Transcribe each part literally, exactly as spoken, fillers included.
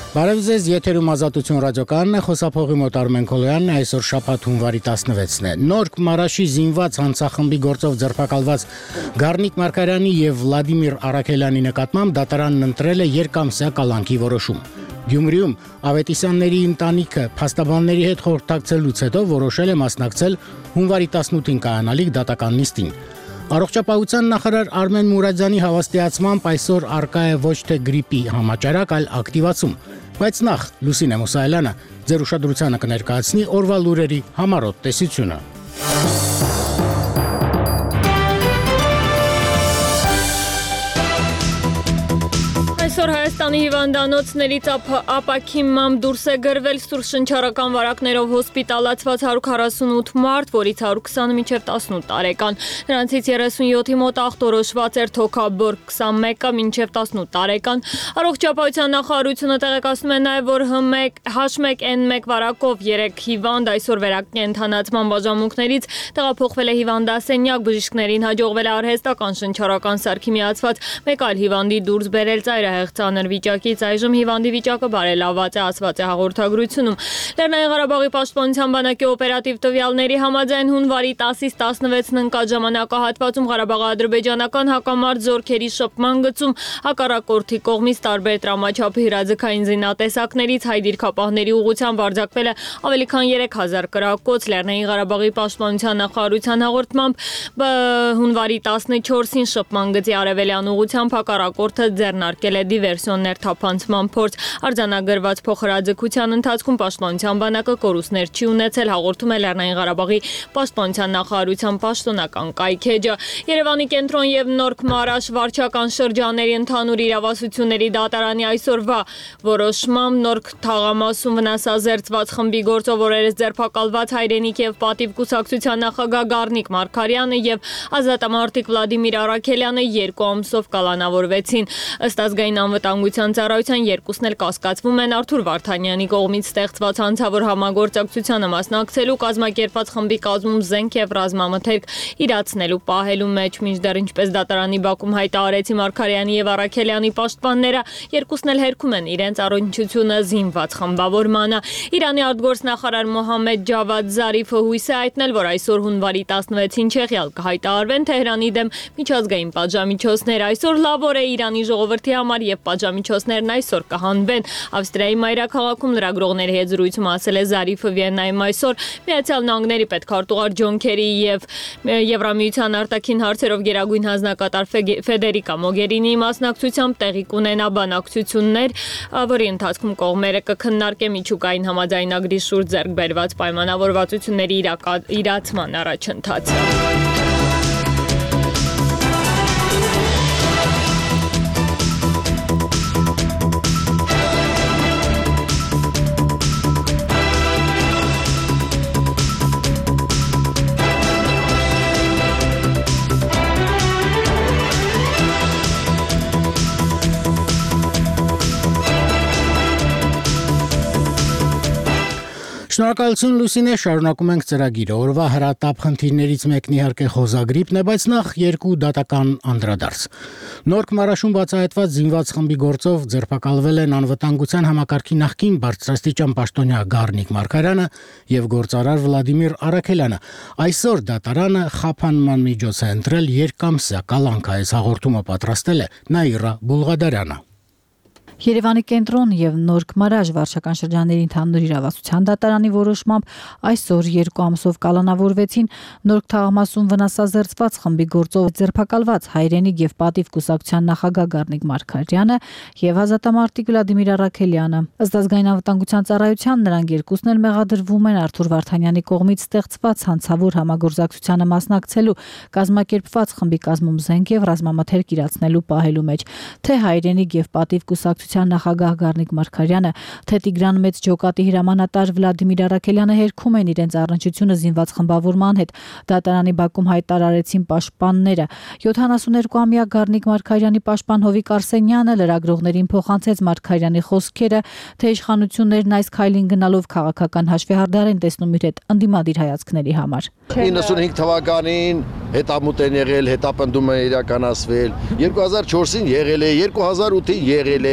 Բարև ձեզ, եթերում Ազատություն ռադիոկայանն է, խոսափողի մոտ Արմեն Քոլոյանն է, այսօր շաբաթ հունվարի տասնվեցն է։ Նորք Մարաշի զինված հանցախմբի գործով ձերբակալված Գառնիկ Մարգարյանի եւ Վլադիմիր Արաքելյանի նկատմամբ դատարանն ընտրել է երկամսյա կալանքի որոշում։ Գյումրիում Ավետիսյանների ընտանիքը փաստաբանների հետ խորհրդակցելուց հետո որոշել է մասնակցել հունվարի տասնութին կայանալիք դատական նիստին։ Առողջապահության նախարար Արմեն Մուրադյանի հավաստիացմամբ այսօր արկա է ոչ թե գրիպի համաճարակ, այլ ակտիվացում։ Բայց նախ Լուսինե Մուսայելյանը ձեր ուշադրությանը կներկայացնի օրվա լուրերի համառոտ տեսությունը։ Այսօր Հայաստանի հիվանդանոցներից ապակիմամ դուրս է գրվել սուր շնչառական վարակներով հոսպիտալացված հարյուր քառասունութ մարդ, որից հարյուր քսանը մինչև տասնութ տարեկան։ Նրանցից երեսունյոթի մոտ ախտորոշված էր թոքաբոր, քսանմեկը մինչև տասնութ տարեկան։ Առողջապահության նախարարությունը տեղեկացնում է նաև, որ H one N one վարակով երեք հիվանդ այսօր վերակենդանացման բաժանմունքներից տեղափոխվել է հիվանդասենյակ, բժիշկներին հաջողվել է արհեստական շնչառական սարքի միացված մեկ այլ հիվանդի դուրս բերել ծայրահեղ ծանր վիճակից, այժմ հիվանդի վիճակը բարելավված է, ասված է հաղորդագրությունում։ Լեռնային Ղարաբաղի պաշտպանության բանակի օպերատիվ տվյալների համաձայն հունվարի տասից տասնվեցն ընկած ժամանակահատվածում Ղարաբաղի ադրբեջանական հակամարտ զորքերի շփման գծում հակառակորդի կողմից տարբեր տրամաչափի հրաձգային զինատեսակներից հայ դիրքապահների ուղղությամբ արձակվել է ավելի քան երեք հազար կրակոց։ Լեռնային Ղարաբաղի պաշտպանության նախարարության հաղորդմամբ հունվարի տասնչորսին շփման գծի արևելյան ուղղությամբ հակառակորդը ձեռնարկել է դիվերսիոններ թափանցման փորձ։ Արձանագրված փոխհրաձգության ընթացքում պաշտպանության բանակը կորուստներ չի ունեցել, հաղորդում է Լեռնային Ղարաբաղի պաշտպանության նախարարության պաշտոնական կայքեջը։ Երևանի կենտրոն եւ Նորք Մարաշ վարչական շրջանների ընդհանուր իրավասությունների դատարանի այսօրվա որոշմամբ Նորք թաղամասում վնասազերծված խմբի գործով օրերս ձերբակալված Հայրենիք եւ Պատիվ կուսակցության նախագահ Գառնիկ Մարգարյանը եւ ազատամարտիկ Վլադիմիր Արաքելյանը երկու ամսով կալանավորվեցին։ Ըստ ազգային անվտանգության ծառայության երկուսն էլ կասկածվում են Արթուր Վարդանյանի կողմից ստեղծված հանցավոր համագործակցությանը մասնակցելու, կազմակերպված խմբի կազմում զենք եւ ռազմամթերք իրացնելու պահելու մեջ, մինչդեռ ինչպես դատարանի բակում հայտարարեցի Մարգարյանի եւ Արաքելյանի պաշտպանները, երկուսն էլ հերքում են իրենց առնչությունը զինված խմբավորմանը։ Իրանի արտգործնախարար Մոհամմեդ Ջավադ Զարիֆը հույս է հայտնել, որ այսօր հունվարի տասնվեցին Չեխիալ կհայտարարվեն Թեհրանի դեմ միջազգային պատժամիջոցներ։ Այսօր լավ օր է Իրանի ժողովրդի համար եւ պատժամիջոցներն այսօր կհանվեն։ Ավստրիայի մայրաքաղաքում լրագրողների հետ զրույցում ասել է Զարիֆը Վիեննայում այսօր Միացյալ Նահանգների պետքարտուղար Ջոն Քերի եւ Եվրամիության արտաքին հարցերով գերագույն հանձնակատար Ֆեդերիկա Մոգերինիի մասնակցությամբ տեղի կունենա բանակցություններ, որի ընթացքում կողմերը կքննարկեն միջուկային համաձայնագրի շուրջ ձեռք բերված պայմանավորվածությունների իրացման առաջընթացը։ Շնորհակալություն Լուսինե, շարունակում ենք ծրագիրը։ Օրվա հրատապ խնդիրներից մեկն իհարկե խոզագրիպն է, բայց նախ երկու դատական անդրադարձ։ Նորք Մարաշում բացահայտված զինված խմբի գործով ձերբակալվել են անվտանգության համակարգի նախկին բարձրաստիճան պաշտոնյա Գառնիկ Մարգարյանը եւ գործարար Վլադիմիր Արաքելյանը։ Այսօր դատարանը խափանման միջոց է ընտրել երկամսյա կալանք, այս հաղորդումը պատրաստել է Նաիրա Բուլղադարյանը։ Երևանի կենտրոն եւ Նորք Մարաշ վարչական շրջանների ընդհանուր իրավասության դատարանի որոշմամբ այսօր երկու ամսով կալանավորվեցին Նորք թաղամասում վնասազերծված խմբի գործով ձերբակալված Հայրենիք եւ Պատիվ կուսակցության նախագահ Գառնիկ Մարգարյանը եւ ազատամարտիկ Վլադիմիր Արաքելյանը։ Ըստ ազգային անվտանգության ծառայության նրանք երկուսն էլ մեղադրվում են Արթուր Վարդանյանի կողմից ստեղծված հանցավոր համագործակցությանը մասնակցելու, կազմակերպված խմբի կազմում զենք եւ ռազմամթերք իրացնելու պահելու մեջ, թե Հայրենիք եւ Պատիվ կուսակցության նախագահ Գառնիկ Մարգարյանը, թե Տիգրան Մեծ ջոկատի հրամանատար Վլադիմիր Արաքելյանը հերքում են իրենց առնչությունը զինված խմբավորման հետ։ Դատարանի բակում հայտարարեցին պաշտպանները։ յոթանասուներկուամյա Գառնիկ Մարգարյանի պաշտպան Հովիկ Արսենյանը լրագրողներին փոխանցեց Մարգարյանի խոսքերը, թե իշխանություններն այս քայլին գնալով քաղաքական հաշվեհարդար են տեսնում իր հետ ընդդիմադիր հայացքների համար։ իննսունհինգ թվականին հետամուտ են եղել, հետապնդում են իրականացվել, երկու հազար չորսին եղել է, երկու հազար ութին եղել է,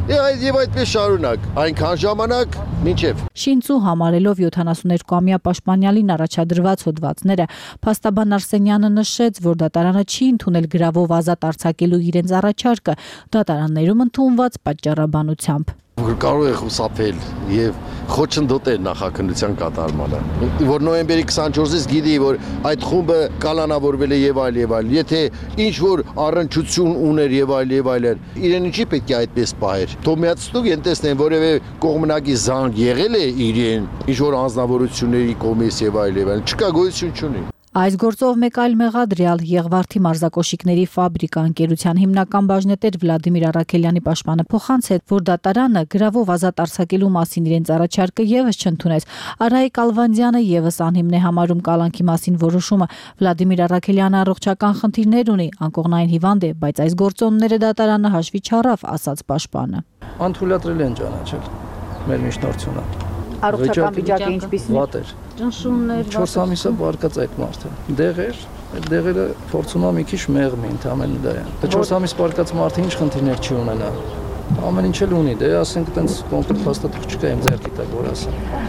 Եվ եւ այդպես շարունակ, այնքան ժամանակ մինչեւ Շինծու համարելով յոթանասուներկուամյա պաշտպանյալին առաջադրված հոդվածները, փաստաբան Արսենյանը նշեց, որ դատարանը չի ընդունել գրավով ազատ արձակելու իրենց առաջարկը, դատարաններում ընդունված պատճառաբանությամբ։ Որ կարող է խուսափել եւ խոչընդոտել նախաքննության կատարմանը, որ նոյեմբերի քսանչորսից գիտի, որ այդ խումբը կալանավորվել է եւ այլ եւ այլ, եթե ինչ որ առնչություն ուներ եւ այլ եւ այլն, իրեն ինչի պետք է այդպես պահեր։ Թող միացնուկ են տեսնեն, որևէ կողմնակի զանգ եղել է իրեն, ինչ որ անձնավորությունների կողմից եւ այլ եւ այլ, չկա գոյություն չունի։ Այս գործով մեկ այլ մեղադրյալ Եղվարդի մարզակոշիկների ֆաբրիկա ընկերության հիմնական բաժնետեր Վլադիմիր Արաքելյանի պաշտպանը փոխանցեց, որ դատարանը գրավով ազատ արձակելու մասին իրենց առաջարկը եւս չընդունեց։ Արայիկ Ալվանդյանը եւս անհիմն է համարում կալանքի մասին որոշումը։ Վլադիմիր Արաքելյանը առողջական խնդիրներ ունի, անկողնային հիվանդ է, բայց այս գործոնները դատարանը հաշվի չառավ, ասաց պաշտպանը։ Անթույլատրել են ճանաչել մեր միջնորդությունը։ Առողջական վիճակը ինչպիսին է։ Վատ էր։ Ճնշումներ, չորս ամիսը բարկած այդ մարդը։ Դեղեր, այդ դեղերը փորձում է մի քիչ մեղմ են, ամենը դա է։ չորս ամիս բարկած մարդը ինչ խնդիրներ չի ունենա։ Ամեն ինչ էլ ունի, դե ասենք այտենց կոնկրետ հաստատող չկա իմ ձեռքի տակ, որ ասեմ։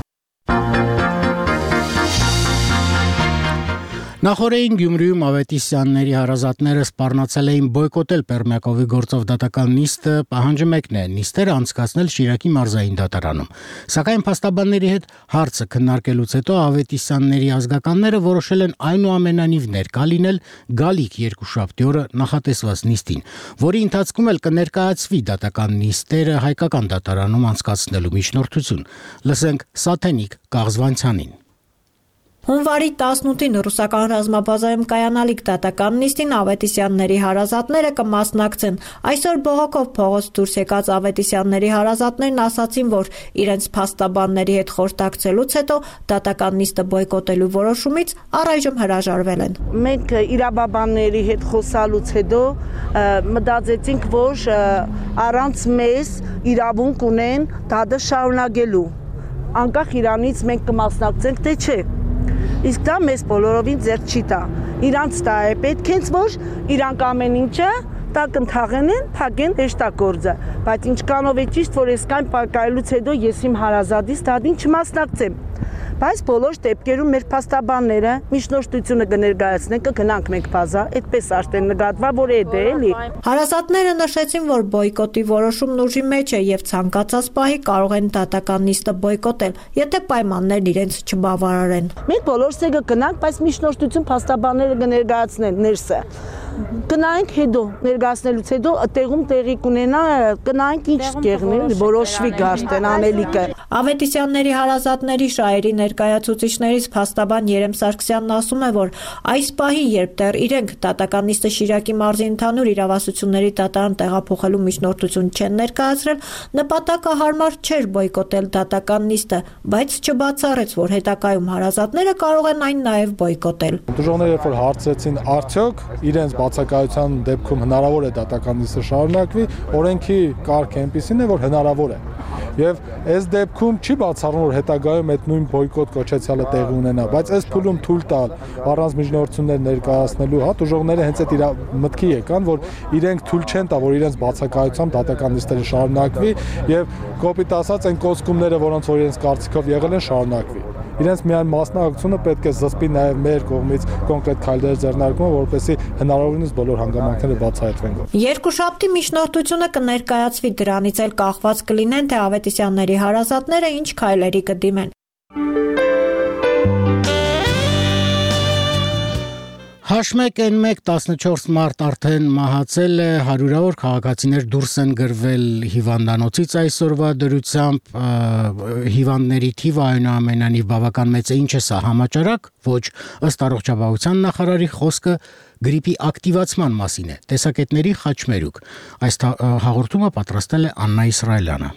Նախորդին Գյումրիում Ավետիսյանների հարազատները սպառնացել էին բոյկոտել Պերմյակովի գործով դատական նիստը, պահանջը մեկն է՝ նիստերը անցկացնել Շիրակի մարզային դատարանում։ Սակայն փաստաբանների հետ հարցը քննարկելուց հետո Ավետիսյանների ազգականները որոշել են այնուամենայնիվ ներկա լինել գալիք երկուշաբթի օրը նախատեսված նիստին, որի ընթացքում էլ կներկայացվի դատական նիստերը հայկական դատարանում անցկացնելու միջնորդություն։ Լսենք Սաթենիկ Կաղզվանցյանին։ Հունվարի տասնութին ռուսական ռազմաբազայում կայանալիք դատական նիստին Ավետիսյանների հարազատները կմասնակցեն։ Այսօր բողոքով փողոց դուրս եկած Ավետիսյանների հարազատներն ասացին, որ իրենց փաստաբանների հետ խորհրդակցելուց հետո դատական նիստը բոյկոտելու որոշումից առայժմ հրաժարվել են։ Մենք իրավաբանների հետ խոսալուց հետո մտածեցինք, որ առանց մեզ իրավունք ունեն դատը շարունակելու։ Անկախ իրանից մենք կմասնակցենք, թե չէ։ Իսկ դա մեզ բոլորովին ձեռք չի տա։ Իրանց դա է պետք հենց որ իրանք ամեն ինչը տակ ընթաղեն են, փակեն հեշտագործը։ Բայց ինչքանով է ճիշտ, որ այսքան պարկայելուց հետո ես իմ հարազատից դատին չմասնակցեմ։ Բայց բոլոր դեպքերում մեր փաստաբանները միջնորդությունը կներկայացնեն, կգնանք մենք բազա, այդպես արդեն նկատվա, որ է դե էլի։ Հարազատները նշեցին, որ բոյկոտի որոշումն ուժի մեջ է եւ ցանկացած պահի կարող են դատական նիստը բոյկոտել, եթե պայմաններն իրենց չբավարարեն։ Մենք բոլորս կգնանք, բայց միջնորդություն փաստաբանները կներկայացնեն ներսը։ Գնանք հետո ներկայացնելուց հետո տեղում տեղի կունենա, գնանք ինչ կեղնեն, որոշվի գարտեն անելիքը։ Ավետիսյանների հարազատների շահերի ներկայացուցիչներից փաստաբան Երեմ Սարգսյանն ասում է, որ այս պահի, երբ դեռ իրենք դատական նիստը Շիրակի մարզի ընդհանուր իրավասությունների դատարան տեղափոխելու միջնորդություն չեն ներկայացրել, նպատակը հարմար չէր բոյկոտել դատական նիստը, բայց չբացառեց, որ հետագայում հարազատները կարող են այն նաև բոյկոտել։ Դժողները երբ որ հարցրեցին արդյոք իրենց բացակայության դեպքում հնարավոր է դատական նիստը շարունակվի, օրենքի կարգը այնպիսին է, որ հնարավոր է։ Եվ այս դեպքում չի բացառվում, որ հետագայում այդ նույն բոյկոտ կոչեցյալը տեղի ունենա, բայց այս փուլում թույլ տալ առանց միջնորդություններ ներկայացնելու, հա, դժողները հենց այդ իր մտքի եկան, որ իրենք թույլ չեն տա, որ իրենց բացակայությամբ դատական նիստերը շարունակվի եւ կոպիտ ասած այն կոսկումները, որոնց որ իրենց կարծիքով եղել են, շարունակվի։ Իրենց միայն մասնակցությունը պետք է զսպի նաև մեր կողմից կոնկրետ քայլեր ձեռնարկումը, որպեսզի հնարավորինս բոլոր հանգամանքները բացահայտվեն։ Երկուշաբթի միջնորդությունը կներկայացվի, դրանից էլ կախված կլինեն, թե Ավետիսյանների հարազատները ինչ քայլերի կդիմեն։ Հաշմեկ են մեկ տասնչորս մարդ արդեն մահացել է, հարյուրավոր քաղաքացիներ դուրս են գրվել հիվանդանոցից այսօրվա դրությամբ, հիվանդների թիվը այնուամենայնիվ բավական մեծ է, ինչ է սա համաճարակ, ոչ, ըստ առողջապահության նախարարի խոսքը գրիպի ակտիվացման մասին է, տեսակետների խաչմերուկ։ Այս հաղորդումը պատրաստել է Աննա Իսրայելյանը։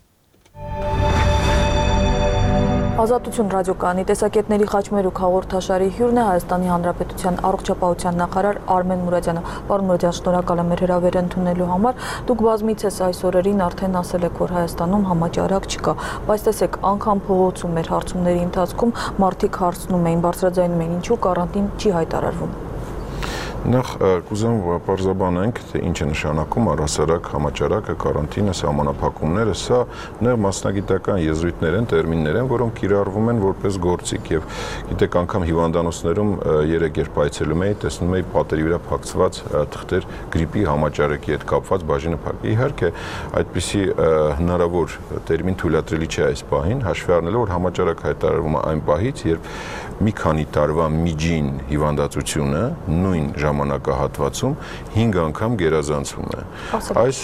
Ազատություն ռադիոկայանի տեսակետների խաչմերուկ հաղորդաշարի հյուրն է Հայաստանի Հանրապետության առողջապահության նախարար Արմեն Մուրադյանը։ Պարոն Մուրադյան, շնորհակալ եմ մեր հրավերը ընդունելու համար։ Դուք բազմիցս այս օրերին արդեն ասել եք, որ Հայաստանում համաճարակ չկա, բայց տեսեք, անգամ փողոցում մեր հարցումների ընթացքում մարդիկ հարցնում էին, բարձրաձայնում էին, ինչու կարանտին չի հայտարարվում։ Նախ կուզեմ պարզաբանենք, թե ինչ է նշանակում առհասարակ համաճարակը, կարանտինը, սահմանափակումները, սա նեղ մասնագիտական եզրույթներ են, տերմիններ են, որոնք կիրառվում են որպես գործիք եւ գիտեք անգամ հիվանդանոցներում երեք երբ այցելում էի, տեսնում էի պատերի վրա փակցված թղթեր գրիպի համաճարակի հետ կապված բաժինը փակ։ Իհարկե, այդպիսի հնարավոր տերմին թույլատրելի չէ այս պահին, հաշվի առնելով որ համաճարակ հայտարարվում է այն պահից, երբ մի քանի տարվա միջին հիվանդացությունը նույն ժամանակահատվածում հինգ անգամ գերազանցվում է։ Այս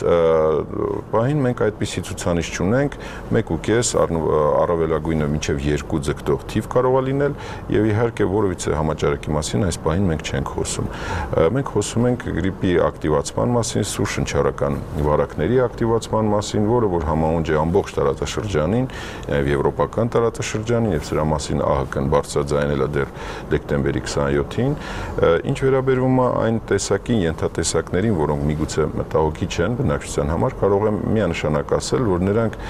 պահին մենք այդպիսի ցուցանիշ չունենք, մեկ ու կես առավելագույնը մինչև երկու ձգտող թիվ կարող է լինել եւ իհարկե որևիցե համաճարակի մասին այս պահին մենք չենք խոսում։ Մենք խոսում ենք գրիպի ակտիվացման մասին, սուր շնչառական վարակների ակտիվացման մասին, որը որ համահունջ է ամբողջ տարածաշրջանին, նաեւ եվրոպական տարածաշրջանին եւ սրա մասին ԱՀԿ-ն բարձրաձայնել է դեռ դեկտեմբերի քսաներկուին, ինչ վերաբերում է այն տեսակին ենթատեսակներին, որոնք միգուցե մտահոգիչ են բնակչության համար, կարող եմ միանշանակ ասել, որ նրանք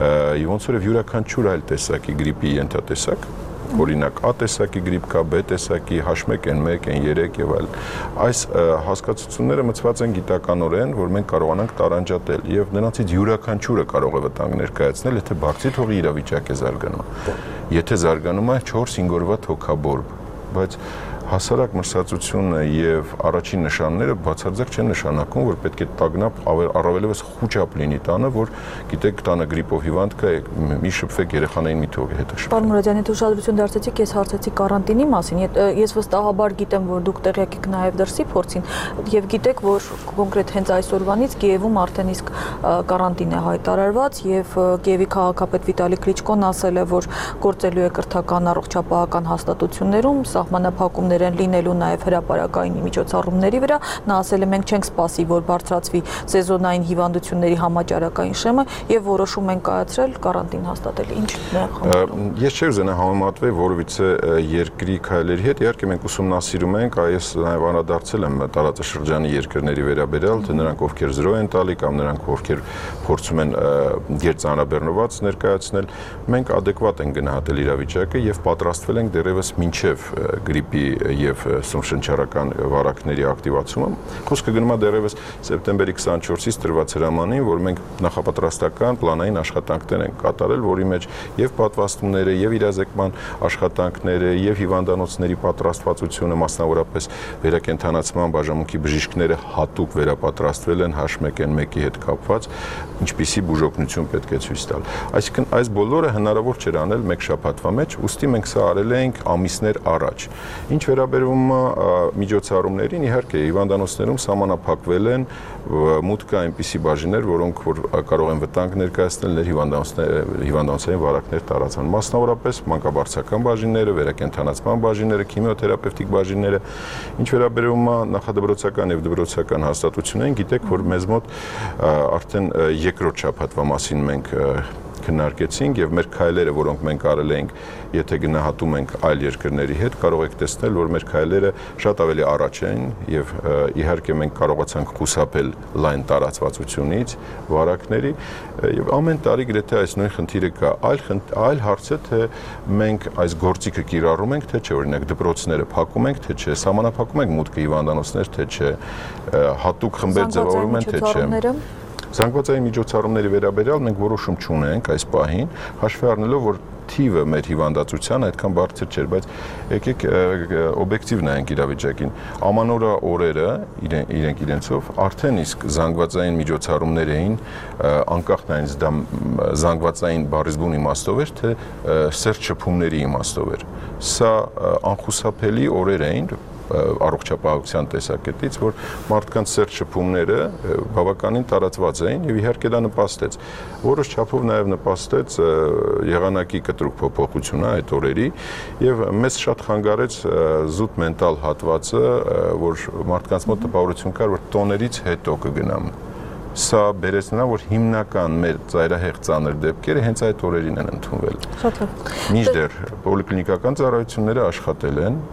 ոնց որ յուրաքանչյուր այլ տեսակի գրիպի ենթատեսակ, օրինակ A տեսակի գրիպ կա, B տեսակի, H one N one, N three եւ այլն։ Այս հասկացությունները մտցված են գիտականորեն, որ մենք կարողանանք տարանջատել եւ նրանցից յուրաքանչյուրը կարող է վտանգ ներկայացնել, եթե բարձի թողի իրավիճակ է զարգանում։ Եթե զարգանում է four five օրվա թոքաբորբ, բայց հասարակ մրսածությունը եւ առաջին նշանները բացարձակ չեն նշանակում, որ պետք է տագնապ առավելևս խուճապ լինի տանը, որ գիտեք տանը գրիպով հիվանդ կա, մի շփվեք երեխաներին մի թողի հետ շփվեք։ Պարոն Մուրադյան, եթե ուշադրություն դարձեցիք, ես հարցեցի կարանտինի մասին, ես վստահաբար գիտեմ, որ դուք տեղյակ եք նաեւ դրսի փորձին եւ գիտեք, որ կոնկրետ հենց այսօրվանից Կիևում արդեն իսկ կարանտին է հայտարարված եւ Կիևի քաղաքապետ Վիտալի Կլիչկոն ասել է, որ գործելու է կրթական առողջապահական հաստատություններում սահմանափակումներ են լինելու նաև հրապարակային միջոցառումների վրա, նա ասել է մենք չենք սպասի, որ բարձրացվի սեզոնային հիվանդությունների համաճարակային շեմը եւ որոշում են կայացրել կարանտին հաստատել։ Ինչն է խնդրում։ Ես չէի ուզենա համեմատվել որևիցե երկրի քայլերի հետ, իհարկե մենք ուսումնասիրում ենք, այս նաև անդրադարձել եմ տարածաշրջանի երկրների վերաբերյալ, թե նրանք ովքեր զրո են տալի կամ նրանք ովքեր փորձում են գերծանրաբեռնված ներկայացնել, մենք adekvat ենք գնահատել իրավիճակը եւ պատրաստվել ենք դեռևս մինչեւ գրիպի եւ սնշնչառական վարակների ակտիվացումը։ Խոսքը գնում է դեռևս սեպտեմբերի քսաներկուից տրված հրամանին, որ մենք նախապատրաստական պլանային աշխատանքներ ենք կատարել, որի մեջ եւ պատվաստումները, եւ իրազեկման աշխատանքները, եւ հիվանդանոցների պատրաստվածությունը, մասնավորապես վերակենդանացման բաժանմունքի բժիշկները հատուկ վերապատրաստվել են H one N one-ի հետ կապված, ինչպիսի բուժօգնություն պետք է ցույց տալ։ Այսինքն այս բոլորը հնարավոր չէր անել մեկ շաբաթվա մեջ, ուստի մենք սա արել ենք ամիսներ առաջ։ Ինչ վերաբերում է միջոցառումներին, իհարկե հիվանդանոցներում սահմանափակվել են մուտքը այնպիսի բաժիններ, որոնք որ կարող են վտանգ ներկայացնել ներ հիվանդանոցային վարակներ տարածան։ Մասնավորապես մանկաբարձական բաժինները, վերակենդանացման բաժինները, քիմիոթերապևտիկ բաժինները, ինչ վերաբերում է նախադպրոցական եւ դպրոցական հաստատություններին, գիտեք, որ մեզ մոտ արդեն երկրորդ շաբաթվա մասին մենք քննարկեցինք եւ մեր քայլերը, որոնք մենք արել ենք, եթե գնահատում ենք այլ երկրների հետ, կարող եք տեսնել, որ մեր քայլերը շատ ավելի առաջ են եւ իհարկե մենք կարողացանք խուսափել լայն տարածվածությունից, վարակների եւ ամեն տարի գրեթե այս նույն խնդիրը կա։ Այլ այլ հարց է, թե մենք այս գործիքը կիրառում ենք, թե չէ, օրինակ դպրոցները փակում ենք, թե չէ, սահմանափակում ենք մուտքը հիվանդանոցներ, թե չէ, հատուկ խմբեր ձևավորում են, թե չէ։ Զանգվածային միջոցառումների վերաբերյալ մենք որոշում չունենք այս պահին, հաշվի առնելով, որ թիվը մեր հիվանդացության այդքան բարձր չէր, բայց եկեք օբյեկտիվ նայենք իրավիճակին։ Ամանորյա օրերը իրենք իրենցով արդեն իսկ զանգվածային միջոցառումներ էին, անկախ նայած դա զանգվածային բառիզբուն իմաստով էր, թե սերտ շփումների իմաստով էր։ Սա անխուսափելի օրեր էին առողջապահության տեսակետից, որ մարդկանց սերտ շփումները բավականին տարածված էին եւ իհարկե դա նպաստեց։ Որոշ չափով նաեւ նպաստեց եղանակի կտրուկ փոփոխությունը այդ օրերի եւ մեզ շատ խանգարեց զուտ մենտալ հատվածը, որ մարդկանց մոտ տպավորություն կար, որ տոներից հետո կգնամ։ Սա բերեց նրան, որ հիմնական մեր ծայրահեղ ծանր դեպքերը հենց այդ օրերին են ընդունվել։ Շատ լավ։ Մինչդեռ պոլիկլինիկական ծառայությունները աշխատել են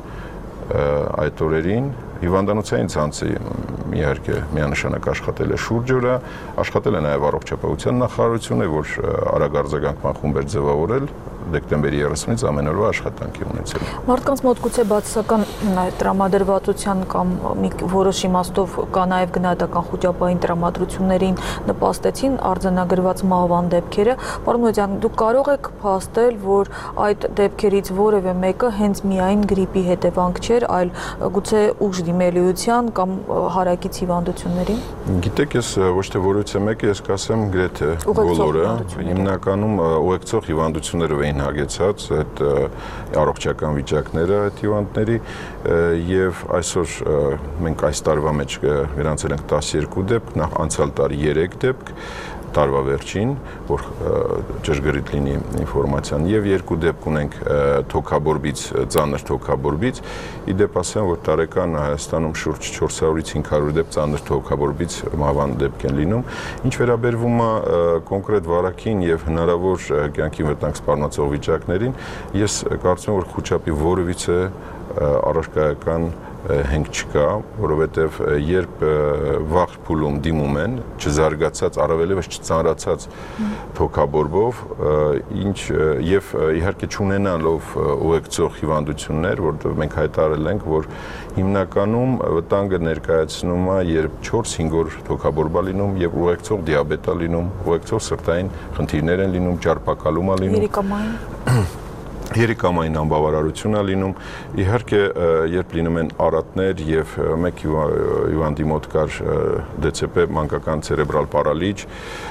այդ օրերին, հիվանդանոցային ցանցը իհարկե միանշանակ աշխատել է շուրջօրը, աշխատել է նաև առողջապահության նախարարությունը, որ արագ արձագանքման խումբ էր ձևավորել դեկտեմբերի երեսունից ամեն օրվա աշխատանքի ունեցել։ Մարդկանց մոտ գուցե բացասական տրամադրվածության կամ մի որոշ իմաստով կա նաև գնահատական խոճապային տրամադրություններին նպաստեցին արձանագրված մահվան դեպքերը։ Պարոն Մուրադյան, դուք կարող եք փաստել, որ այդ դեպքերից որևէ մեկը հենց միայն գրիպի հետևանք չէր, այլ գուցե ուժ դիմելիության կամ հարակից հիվանդությունների։ Գիտեք, ես ոչ թե որևէ մեկը, ես կասեմ գրեթե բոլորը, հիմնականում ուղեկցող հիվանդություններով էին հագեցած այդ առողջական վիճակները այդ հիվանդների, եւ այսօր մենք այս տարվա մեջ գրանցել ենք տասներկու դեպք, նախ անցյալ տարի երեք դեպք, տարվա վերջին, որ ճշգրիտ լինի ինֆորմացիան, եւ երկու դեպք ունենք թոքաբորբից, ծանր թոքաբորբից, իդեպ ասեմ, որ տարեկան Հայաստանում շուրջ չորս հարյուրից հինգ հարյուր դեպք ծանր թոքաբորբից մահվան դեպք են լինում։ Ինչ վերաբերվում է կոնկրետ վարակին եւ հնարավոր կյանքի վտանգ սպառնացող վիճակներին, ես կարծում եմ, որ խոճապի որևիցե առարկայական հենք չկա, որովհետև երբ վաղ փուլում դիմում են, չզարգացած, առավելևս չծանրացած թոքաբորբով, ինչ եւ իհարկե չունենալով ուղեկցող հիվանդություններ, որտեղ մենք հայտարարել ենք, որ հիմնականում վտանգը ներկայացնում է, երբ չորս-հինգ օր թոքաբորբ է լինում եւ ուղեկցող դիաբետ է լինում, ուղեկցող սրտային խնդիրներ են լինում, ճարպակալում է լինում։ Երիկամային Երիկամային անբավարարություն է լինում, իհարկե երբ լինում են արատներ եւ մեկ հիվանդի մոտ կար դե ցե պե մանկական ցերեբրալ պարալիչ,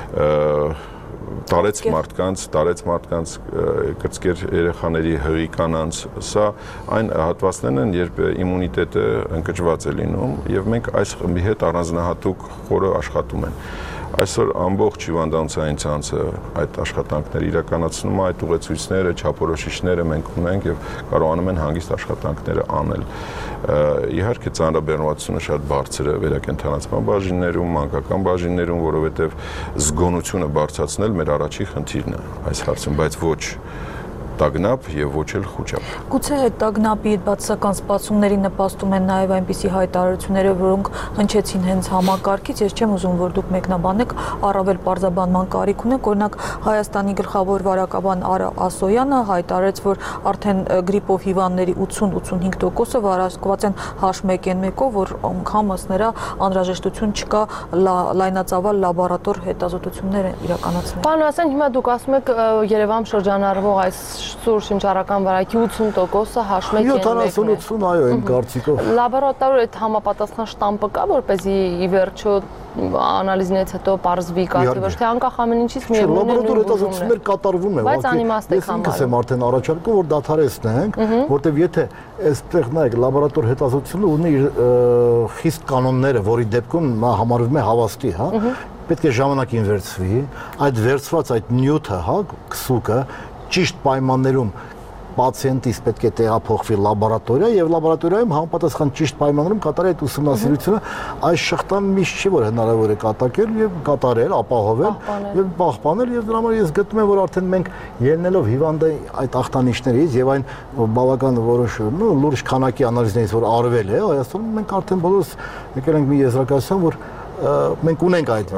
տարեց մարդկանց, տարեց մարդկանց կրծքեր երեխաների հղի կանանց, սա այն հատվածներն են, երբ իմունիտետը ընկճված է լինում եւ մենք այս խմբի հետ առանձնահատուկ խորը աշխատում են։ Այսօր ամբողջ հիվանդանոցային ցանցը այդ աշխատանքները իրականացնում է, այդ ուղեցույցները, չափորոշիչները մենք ունենք եւ կարողանում են հանգիստ աշխատանքները անել։ Իհարկե ծանրաբեռնվածությունը շատ բարձր է վերակենդանացման բաժիններում, մանկական բաժիններում, որովհետեւ զգոնությունը բարձրացնել մեր առաջի խնդիրն է այս հարցում, բայց ոչ տագնապ եւ ոչ էլ խոճապ։ Գուցե այդ տագնապի բացասական սպասումների նպաստում են նաեւ այնպիսի հայտարարությունները, որոնք հնչեցին հենց համակարգից, ես չեմ ուզում, որ դուք մեկնաբանեք, առավել պարզաբանման կարիք ունեք, օրինակ Հայաստանի գլխավոր վարակաբան Արա Ասոյանը հայտարարեց, որ արդեն գրիպով հիվանդների ութսուն-ութսունհինգ տոկոսը վարակված են H one N one-ով, որ անգամս նրա անհրաժեշտություն չկա լայնածավալ լաբորատոր հետազոտություններ իրականացնել։ Պարոն Ասյան, հիմա դուք ասում եք Երևանում շրջանառվող այս սուր շնչառական վարակի ութսուն տոկոսը H one N one-ն է։ յոթանասուն-ութսուն այո, իմ կարծիքով։ Լաբորատոր այդ համապատասխան շտամպը կա, որպեսզի ի վերջո անալիզներից հետո պարզվի կարգի, ոչ թե անկախ ամեն ինչից միևնույն է։ Լաբորատոր հետազոտություններ կատարվում են, բայց անիմաստ է ես ինքս եմ արդեն առաջարկում, որ դադարեցնենք, որտեվ եթե այստեղ նայեք, լաբորատոր հետազոտությունը ունի իր խիստ կանոնները, որի դեպքում նա համարվում է հավաստի, հա, պետք է ժամանակին վերցվի, այդ վերցված այդ նյութը, հա, քսուկը ճիշտ պայմաններում պացիենտից պետք է տեղափոխվի լաբորատորիա եւ լաբորատորիայում համապատասխան ճիշտ պայմաններում կատարի այդ ուսումնասիրությունը, այս շղթան միշտ չի որ հնարավոր է կատակել եւ կատարել, ապահովել եւ պահպանել եւ դրա համար ես գտնում եմ որ արդեն մենք ելնելով հիվանդի այդ ախտանիշներից եւ այն բավական որոշ նո լուրջ քանակի անալիզներից որ արվել է Հայաստանում մենք արդեն բոլորս եկել ենք մի եզրակացության որ մենք ունենք այդ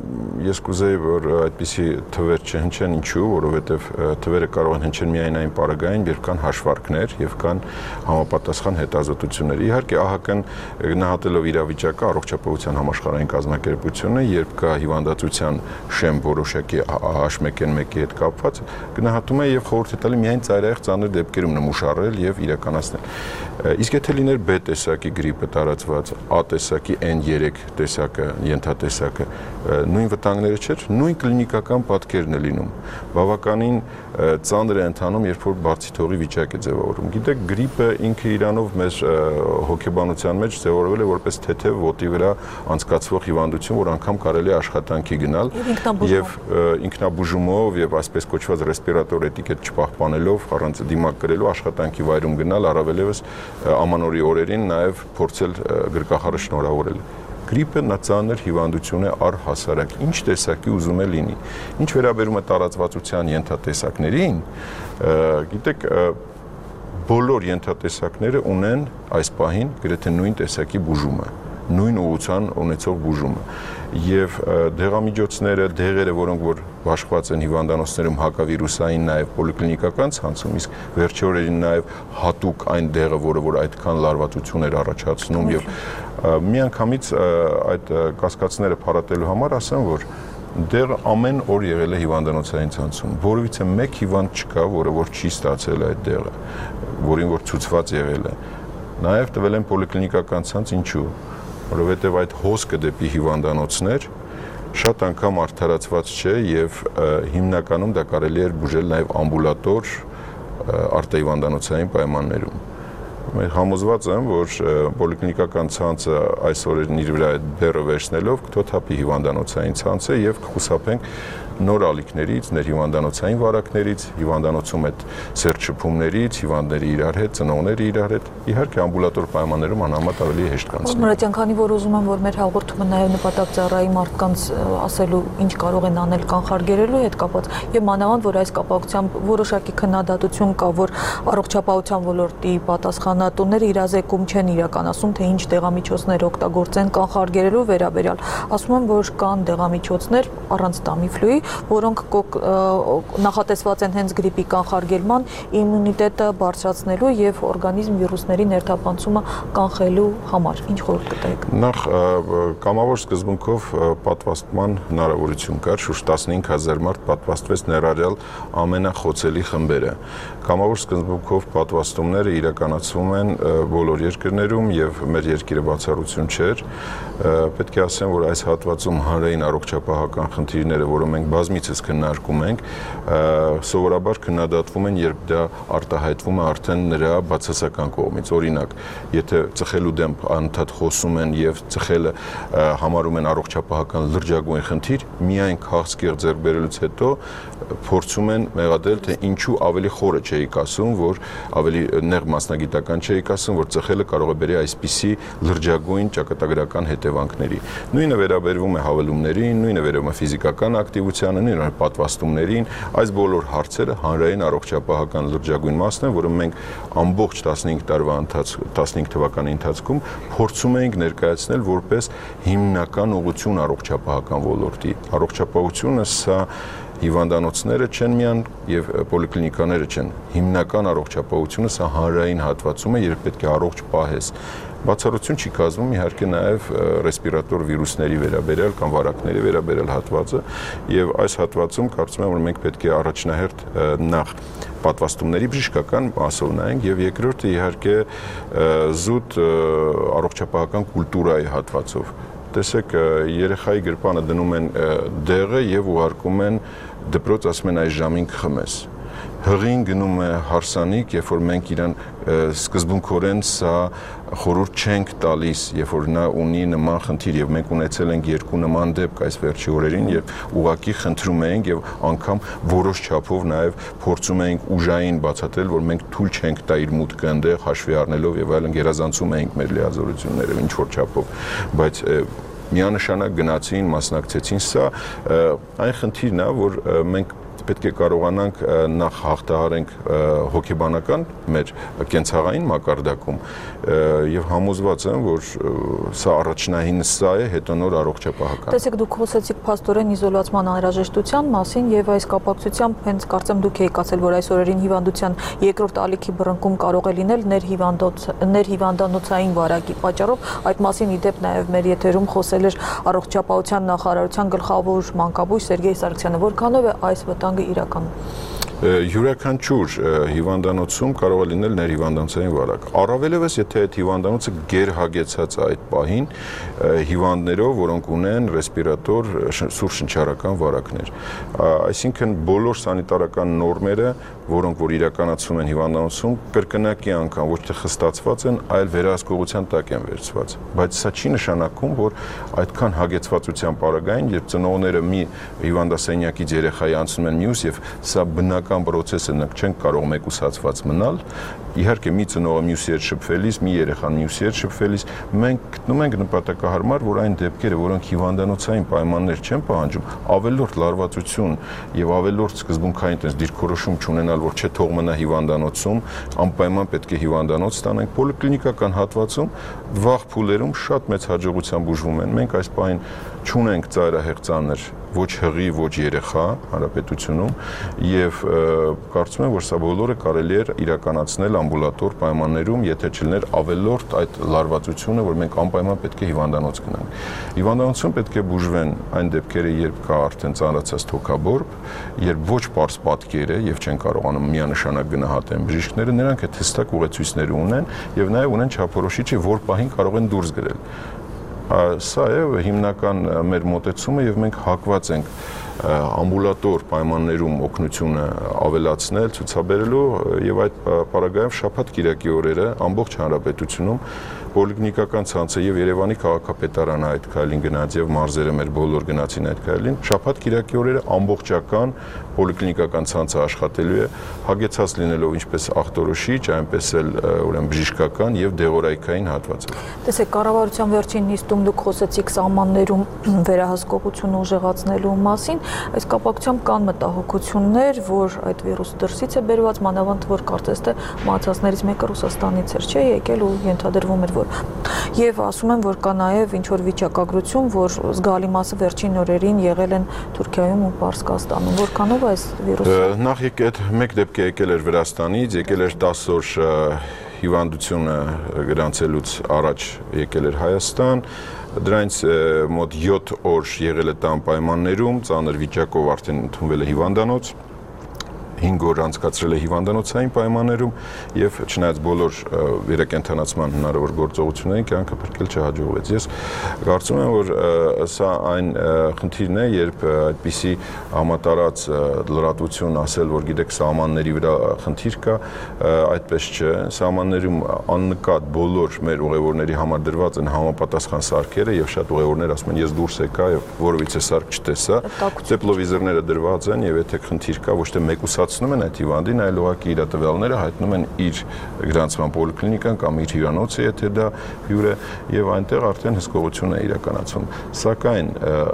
ես կուզեի որ այդպիսի թվեր չհնչեն ինչու որովհետև թվերը կարող են հնչել միայն այն պարագային երբ կան հաշվարկներ եւ կան համապատասխան հետազոտություններ իհարկե ԱՀԿ-ն գնահատելով իրավիճակը առողջապահության համաշխարհային կազմակերպությունը երբ կա հիվանդացության շեմ որոշակի H one N one-ի հետ կապված գնահատում է եւ խորհուրդ է տալի միայն ծայրահեղ ծանր դեպքերում նմուշարել եւ իրականացնել իսկ եթե լիներ B տեսակի գրիպը տարածված A տեսակի N three տեսակը ենթատեսակը նույն վտանգները չէր, նույն կլինիկական պատկերն է լինում։ Բավականին ծանր է ընթանում, երբ որ բարձի թողի վիճակ է ձևավորում։ Գիտեք, գրիպը ինքը իրանով մեր հոգեբանության մեջ ձևավորվել է որպես թեթև ոտի վրա անցկացվող հիվանդություն, որ անգամ կարելի է աշխատանքի գնալ եւ ինքնաբուժումով եւ այսպես կոչված ռեսպիրատոր էտիկետ չպահպանելով առանց դիմակ կրելու աշխատանքի վայրում գնալ, առավելևս ամանորի օրերին նաեւ փորձել գրկախառը շնորհավորել։ Գրիպը նացանր հիվանդություն է առհասարակ, ինչ տեսակի ուզում է լինի։ Ինչ վերաբերում է տարածվածության ենթատեսակներին, գիտեք, բոլոր ենթատեսակները ունեն այս պահին գրեթե նույն տեսակի բուժումը, նույն ուղղության ունեցող բուժումը։ եւ դեղամիջոցները, դեղերը, որոնք որ բաշխված են հիվանդանոցներում հակավիրուսային, նաեւ պոլիկլինիկական ցանցում, իսկ վերջի օրերին նաեւ հատուկ այն դեղը, որը որ այդքան լարվածություն էր առաջացնում եւ միանգամից այդ կասկածները փարատելու համար ասեմ, որ դեղը ամեն օր եղել է հիվանդանոցային ցանցում, որովհետեւ մեկ հիվանդ չկա, որը որ չի ստացել այդ դեղը, որին որ ցուցված եղել է։ Նաեւ տվել են պոլիկլինիկական ցանց, ինչու՞, որովհետեւ այդ հոսքը դեպի հիվանդանոցներ շատ անգամ արդարացված չէ եւ հիմնականում դա կարելի էր բուժել նաեւ ամբուլատոր արտահիվանդանոցային պայմաններում։ Մեր համոզված եմ, որ պոլիկլինիկական ցանցը այսօր իր վրա այդ բեռը վերցնելով կթոթափի հիվանդանոցային ցանցը եւ կխուսափենք նոր ալիքներից, ներհիվանդանոցային վարակներից, հիվանդանոցում այդ սերտշփումներից, հիվանդների իրար հետ, ծնողների իրար հետ, իհարկե ամբուլատոր պայմաններում անհամեմատ ավելի հեշտ կանցնի։ Մուրադյան, քանի որ ուզում եմ, որ մեր հաղորդումը նաև նպատակ ծառայի մարդկանց ասելու ինչ կարող են անել կանխարգելելու հետ կապված, եւ մանավանդ որ այս կապակցությամբ որոշակի քննադատություն կա, որ առողջապահության ոլորտի պատասխանատուները իրազեկում չեն իրականացում, թե ինչ դեղամիջոցներ օգտագործեն կանխարգելելու վերաբերյալ։ Ասում եմ, որ կան դեղամիջոցներ առանց Տամիֆլուի, որոնք նախատեսված են հենց գրիպի կանխարգելման, իմունիտետը բարձրացնելու եւ օրգանիզմ վիրուսների ներթափանցումը կանխելու համար։ Ինչ խորհուրդ կտայիք։ Նախ կամավոր սկզբունքով պատվաստման հնարավորություն կար, շուրջ տասնհինգ հազար մարդ պատվաստվեց ներառյալ ամենախոցելի խմբերը։ Կամավոր սկզբունքով պատվաստումները իրականացվում են բոլոր երկրներում եւ մեր երկիրը բացառություն չէր։ Պետք է ասեմ, որ այս հատվածում հանրային առողջապահական խնդիրները, որը մենք բազմիցս քննարկում ենք, սովորաբար քննադատվում են, երբ դա արտահայտվում է արդեն նրա բացասական կողմից։ Օրինակ, եթե ծխելու դեմ անընդհատ խոսում են եւ ծխելը համարում են առողջապահական լրջագույն խնդիր, միայն քաղցկեղ ձեռք բերելուց հետո փորձում են մեղադրել, թե ինչու ավելի խորը չէիք ասում, որ ավելի նեղ մասնագիտական չէիք ասում, որ ծխելը կարող է բերի այսպիսի լրջագույն ճակատագրական հետևանքների։ Նույնը վերաբերվում է հավելումներին, նույնը վերաբերվում է ֆիզիկական ակտիվությանը, նույնը պատվաստումներին, այս բոլոր հարցերը հանրային առողջապահական լրջագույն մասն են, որը մենք ամբողջ տասնհինգ տարվա ընթացքում, տասնհինգ թվականի ընթացքում փորձում ենք ներկայացնել որպես հիմնական ուղղություն առողջապահական ոլորտի։ Առողջապահությունը սա հիվանդանոցները չեն միան եւ պոլիկլինիկաները չեն։ Հիմնական առողջապահությունը սա հանրային հատվածում է, երբ պետք է առողջ պահես։ Բացառություն չի կազմում իհարկե նաեւ ռեսպիրատոր վիրուսների վերաբերյալ կամ վարակների վերաբերյալ հատվածը եւ այս հատվածում կարծում եմ, որ մենք պետք է առաջնահերթ նախ պատվաստումների բժշկական մասով նայենք եւ երկրորդը իհարկե զուտ առողջապահական կուլտուրայի հատվածով։ Տեսեք, երեխայի գրպանը դնում են դեղը եւ ուղարկում են դպրոց, ասում են այս ժամին կխմես։ Հղին գնում է հարսանիք, երբ որ մենք իրան սկզբունքորեն սա խորհուրդ չենք տալիս, երբ որ նա ունի նման խնդիր եւ մենք ունեցել ենք երկու նման դեպք այս վերջի օրերին, երբ ուղակի խնդրում ենք եւ անգամ որոշ չափով նաեւ փորձում ենք ուժային բացատրել, որ մենք թույլ չենք տա իր մուտքը այնտեղ հաշվի առնելով եւ այլն, գերազանցում ենք մեր լիազորությունները ինչ որ չափով, բայց միանշանակ գնացին, մասնակցեցին, սա այն խնդիրն է, որ մենք պետք է կարողանանք նախ հաղթահարենք հոգեբանական մեր կենցաղային մակարդակում եւ համոզված եմ, որ սա առաջնահին սա է, հետո նոր առողջապահական։ Տեսեք, դուք խոսեցիք փաստորեն իզոլացման անհրաժեշտության մասին եւ այս կապակցությամբ հենց կարծեմ դուք եք ասել, որ այս օրերին հիվանդության երկրորդ ալիքի բռնկում կարող է լինել ներհիվանդոց ներհիվանդանոցային վարակի պատճառով։ Այդ մասին իդեպ նաեւ մեր եթերում խոսել էր առողջապահության նախարարության գլխավոր մանկաբույժ Սերգեյ Սարգսյանը, որքանով է այս վտանգը իրականում։ Յուրաքանչյուր հիվանդանոցում կարող է լինել ներհիվանդանոցային վարակ։ Առավելևս, եթե այդ հիվանդանոցը գերհագեցած է այդ պահին հիվանդներով, որոնք ունեն ռեսպիրատոր սուրշնչառական վարակներ։ Այսինքն բոլոր սանիտարական նորմերը, որոնք որ իրականացվում են հիվանդանոցում, կրկնակի անգամ ոչ թե խստացված են, այլ վերահսկողության տակ են վերցված։ Բայց սա չի նշանակում, որ այդքան հագեցվածության պարագային, երբ ծնողները մի հիվանդասենյակից երեխայի անցնում են մյուս եւ սա բնական պրոցեսը չենք կարող մեկուսացված մնալ, իհարկե մի ծնողը մյուսի հետ շփվելիս, մի երեխան մյուսի հետ շփվելիս, մենք գտնում ենք նպատակահարմար, որ այն դեպքերը, որոնք հիվանդանոցային պայմաններ չեն պահանջում, ավելորդ լարվածություն եւ ավելորդ սկզբունքային տես դիրքորոշում չունենալ, որ չէ թող մնա հիվանդանոցում, անպայման պետք է հիվանդանոց ստանանք, պոլիկլինիկական հատվածում վաղ փուլերում շատ մեծ հաջողությամբ բուժվում են։ Մենք այս պահին չունենք ծայրահեղ ծանր ոչ հղի, ոչ երեխա հանրապետությունում եւ կարծում եմ, որ սա բոլորը կարելի էր իրականացնել ամբուլատոր պայմաններում, եթե չլիներ ավելորդ այդ լարվածությունը, որ մենք անպայման պետք է հիվանդանոց գնանք։ Հիվանդանոցում պետք է բուժվեն այն դեպքերը, երբ կա արդեն ծանրացած թոքաբորբ, երբ ոչ պարզ պատկեր է եւ չեն կարողանում միանշանակ գնահատեն բժիշկները, նրանք այդ հստակ ուղեցույցներ ունեն եւ նաեւ ունեն չափորոշիչը, որ պահին կարող են դուրս գրել։ Սա է հիմնական մեր մոտեցումը եւ մենք հակված ենք ամբուլատոր պայմաններում օգնությունը ավելացնել, ցուցաբերելու եւ այդ պարագայում շաբաթ-կիրակի օրերը ամբողջ հանրապետությունում պոլիկլինիկական ցանցը եւ Երևանի քաղաքապետարանը այդ քայլին գնաց եւ մարզերը մեր բոլոր գնացին այդ քայլին։ Շաբաթ-կիրակի օրերը ամբողջական պոլիկլինիկական ցանցը աշխատելու է, հագեցած լինելով ինչպես ախտորոշիչ, այնպես էլ ուրեմն բժշկական եւ դեղորայքային հատվածով։ Տեսեք, կառավարության վերջին նիստում դուք խոսեցիք սահմաններում վերահսկողությունը ուժեղացնելու մասին, այս կապակցությամբ կան մտահոգություններ, որ այդ վիրուսը դրսից է բերված, մանավանդ որ կարծես թե մահացածներից մեկը Ռուսաստանից էր, չէ, եկել ու ենթադրվում էր, որ եւ ասում են, որ կա նաեւ ինչ որ վիճակագրություն, որ զգալի մասը վերջին օրերին եղել են Թուրքիայում ու Պարսկաստանում, որքանով այս վիրուսը։ Նախ եկել մեկ դեպք է եկել էր Վրաստանից, եկել էր տասը օր հիվանդությունը գրանցելուց առաջ եկել էր Հայաստան, դրանից մոտ յոթ օր եղել է տան պայմաններում, ծանր վիճակով արդեն ընդունվել է հիվանդանոց, հինգ օր անցկացրել է հիվանդանոցային պայմաններում եւ չնայած բոլոր վերակենդանացման հնարավոր գործողություններին կյանքը փրկել չհաջողվեց։ Ես կարծում եմ, որ սա այն խնդիրն է, երբ այդպիսի համատարած լրատվություն ասել, որ գիտեք սահմանների վրա խնդիր կա, այդպես չէ։ Սահմաններում աննկատ բոլոր մեր ուղևորների համար դրված են համապատասխան սարքերը եւ շատ ուղևորներ ասում են, ես դուրս եկա եւ որովհետեւ սարք չտեսա, տեպլովիզորները դրված են եւ եթե խնդիր կա, ոչ թե մեկուսացնում են այդ հիվանդին, այլ ուղղակի իր տվյալները հայտնում են իր գրանցման պոլիկլինիկան կամ իր հյուրանոցը, եթե դա հյուր է, եւ այնտեղ արդեն հսկողություն է իրականացվում։ Սակայն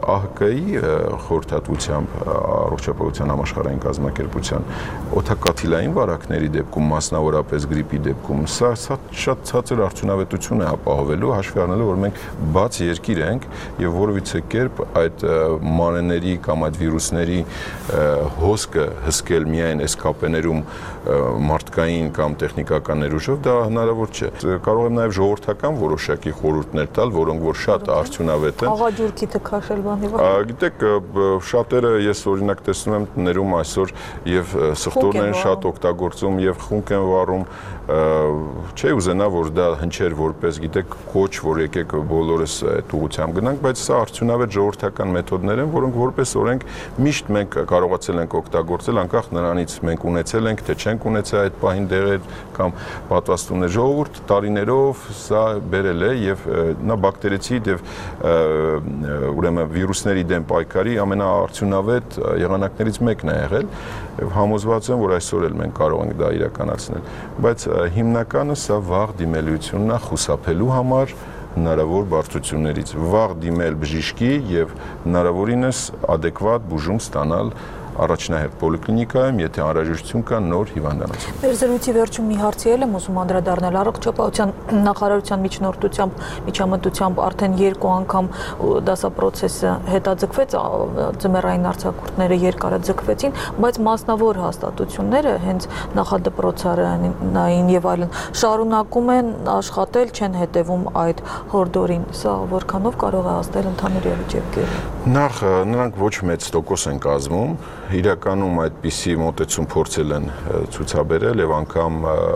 ԱՀԿ-ի խորհրդատվությամբ առողջապահության համաշխարհային կազմակերպության օդակաթիլային վարակների դեպքում, մասնավորապես գրիպի դեպքում, սա շատ ցածր արդյունավետություն է ապահովելու, հաշվի առնելով, որ մենք բաց երկիր ենք եւ որովհետեւ կերպ այդ մանեների կամ այդ վիրուսների հոսքը հսկել միայն այս կապեներում մարդկային կամ տեխնիկական ներուժով, դա հնարավոր չէ։ Կարող եմ նաև ժողովրդական որոշակի խորհուրդներ տալ, որոնք որ շատ արդյունավետ են։ Աղաջուրքի թքաշել բանի վրա։ Գիտեք, շատերը ես օրինակ տեսնում եմ տներում այսօր եւ սխտորներն շատ օգտագործում եւ խունկ են վառում, չէ ուզենա, որ դա հնչեր որպես, գիտեք, կոչ, որ եկեք բոլորս այդ ուղղությամբ գնանք, բայց սա արդյունավետ ժողովրդական մեթոդներ են, որոնք որպես օրենք միշտ մենք կարողացել ենք օգտագործել, անկախ նրանից մենք ունեցել ենք, թե չենք ունեցել այդ պահին դեղեր կամ պատվաստումներ։ Ժողովուրդ տարիներով սա բերել է եւ նա բակտերիցիդ եւ ուրեմն վիրուսների դեմ պայքարի ամենաարդյունավետ եղանակներից մեկն է եղել եւ համոզված եմ, որ այսօր էլ մենք կարող ենք դա իրականացնել, բայց հիմնականը սա վաղ դիմելությունն է խուսափելու համար հնարավոր բարդություններից, վաղ դիմել բժիշկի եւ հնարավորինս ադեկվատ բուժում ստանալ առաջնահերթ պոլիկլինիկայում, եթե անհրաժեշտություն կա նոր հիվանդանոցում։ Մեր զրույցի վերջում մի հարցի էլ եմ ուզում անդրադառնալ առողջապահության նախարարության միջնորդությամբ, միջամտությամբ արդեն երկու անգամ դասապրոցեսը հետաձգվեց, ձմեռային արձակուրդները երկարը ձգվեցին, բայց մասնավոր հաստատությունները հենց նախադպրոցարանային եւ այլն շարունակում են աշխատել, չեն հետևում այդ հորդորին։ Սա որքանով կարող է ազդել ընդհանուր իրավիճակին։ Նախ նրանք ոչ մեծ տոկոս են կազմում, իրականում այդպիսի մոտեցում փորձել են ցուցաբերել եւ անգամ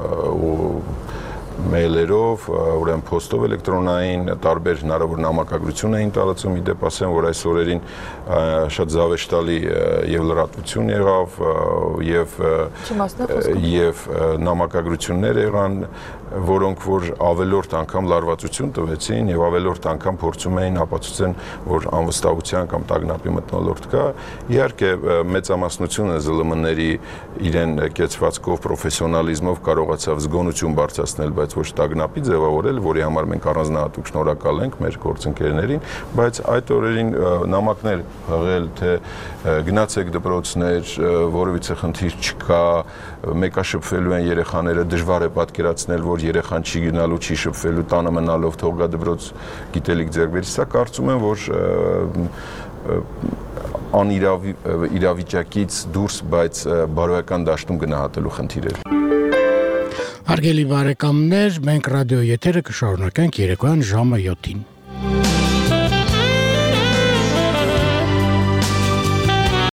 մեյլերով, ուրեմն փոստով էլեկտրոնային տարբեր հնարավոր նամակագրություն էին տարածում, իդեպ ասեմ, որ այս օրերին շատ զավեշտալի եւ լրատվություն եղավ եւ եւ նամակագրություններ եղան, որոնք որ ավելորդ անգամ լարվածություն տվեցին եւ ավելորդ անգամ փորձում էին ապացուցեն, որ անվստահության կամ տագնապի մթնոլորտ կա։ Իհարկե մեծամասնությունը ԶԼՄ-ների իրեն կեցվածքով, պրոֆեսիոնալիզմով կարողացավ զգոնություն բարձրացնել, բայց ոչ տագնապի ձևավորել, որի համար մենք առանձնահատուկ շնորհակալ ենք մեր գործընկերներին, բայց այդ օրերին նամակներ հղել, թե գնացեք դպրոցներ, որևիցե խնդիր չկա, մեկաշփվելու են երեխաները, դժվար է պատկերացնել, որ երեխան չի գնալու, չի շփվելու, տանը մնալով թող գա դպրոց գիտելիք ձեռք բերի, սա կարծում եմ, որ անիրավիճակից դուրս, բայց բարոյական դաշտում գնահատելու խնդիր էր։ Հարգելի բարեկամներ, մենք ռադիո եթերը կշարունակենք երեկոյան ժամը յոթին։